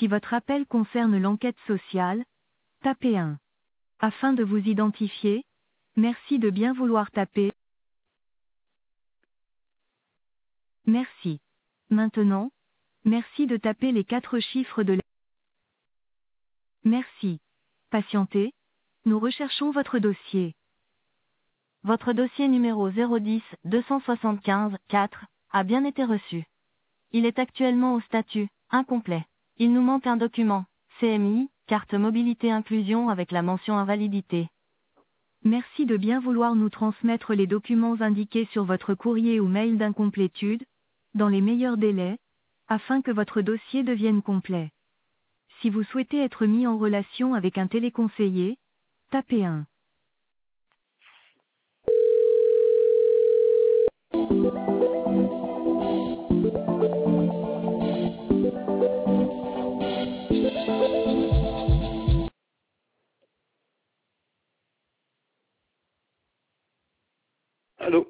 Si votre appel concerne l'enquête sociale, tapez 1. Afin de vous identifier, merci de bien vouloir taper. Merci. Maintenant, merci de taper les 4 chiffres de Merci. Patientez. Nous recherchons votre dossier. Votre dossier numéro 010 275 4 a bien été reçu. Il est actuellement au statut incomplet. Il nous manque un document, CMI, carte mobilité inclusion avec la mention invalidité. Merci de bien vouloir nous transmettre les documents indiqués sur votre courrier ou mail d'incomplétude, dans les meilleurs délais, afin que votre dossier devienne complet. Si vous souhaitez être mis en relation avec un téléconseiller, tapez 1. Allô?